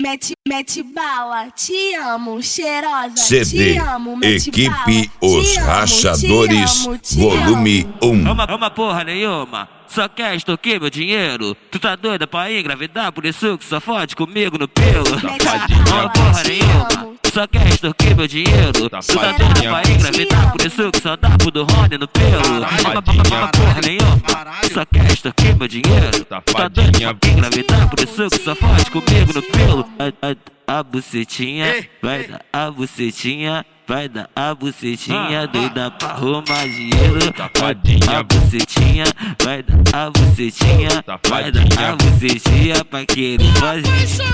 Mete bala, te amo, cheirosa, CD, te amo, mete Equipe bala, Os te amo, Rachadores, te volume 1. Uma porra nenhuma, só quer extorquir meu dinheiro. Tu tá doida pra engravidar, por isso que só fode comigo no pelo. Uma porra nenhuma, só quer extorquir meu dinheiro. Tu tá doida pra engravidar, por isso que só dá pro do Rony no pelo. Uma porra nenhuma, só quer extorquir meu dinheiro. Tu tá doida pra engravidar, por isso que só fode comigo no pelo. A bucetinha, vai dar a bucetinha. Vai dar a bucetinha, doida pra arrumar dinheiro. A bucetinha, vai dar a bucetinha. Vai dar a bucetinha pra que ele fazer.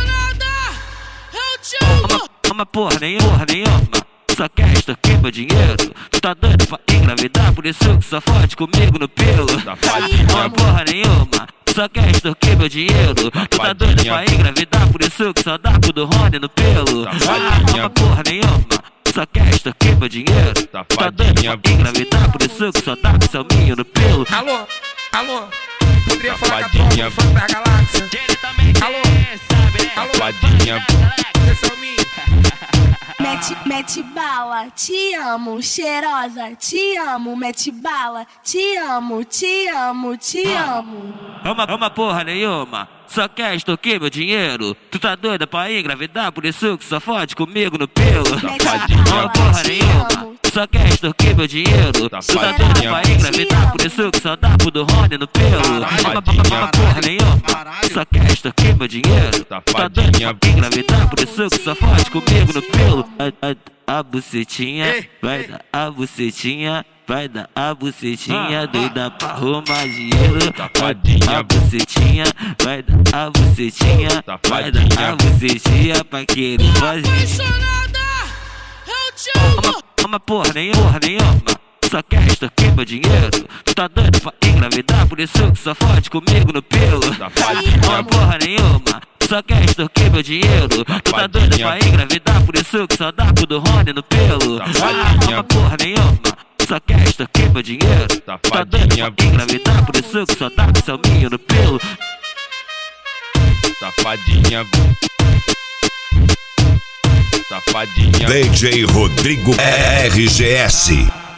Uma porra nenhuma, só quer extorquir meu dinheiro. Tu tá doido pra engravidar, por isso que só fode comigo no pelo. Uma porra nenhuma, só quer extorquir meu dinheiro. Tu tá doido pra engravidar, por isso que só dá pro do Rony no pelo. Uma porra nenhuma, só quer extorquir meu dinheiro. Tu tá doido pra engravidar, por isso que só dá pro seu minho no pelo. Alô, poderia falar com a tropa do funk da galáxia? Alô, Mete bala, te amo, cheirosa, te amo, mete bala, te amo, te amo, te amo. Uma porra nenhuma, só quer extorquir meu dinheiro. Tu tá doida pra engravidar, por isso que só fode comigo no pelo. Uma porra nenhuma, só quer extorquir meu dinheiro. Tu tá doida pra engravidar, por isso que só dá pro do Rony no pelo. Uma porra nenhuma, só quer extorquir meu dinheiro. Tu tá doida pra engravidar, por isso que só fode comigo no pelo. A bucetinha, vai dar a bucetinha. Vai dar a bucetinha, doida pra arrumar dinheiro. A bucetinha, vai dar a bucetinha. Vai dar a bucetinha pra que ele fazer. Uma porra nenhuma, só quer extorquir meu dinheiro. Tu tá doido pra engravidar, por isso que só fode comigo no pelo. Uma porra nenhuma, só quer extorquir meu dinheiro. Tu tá doido pra engravidar, por isso que só dá pro do Rony no pelo. Uma porra nenhuma, só quer extorquir meu dinheiro. Tu tá doido pra engravidar, por isso que só dá pro seu minho no pelo. Safadinha, DJ Rodrigo RGS.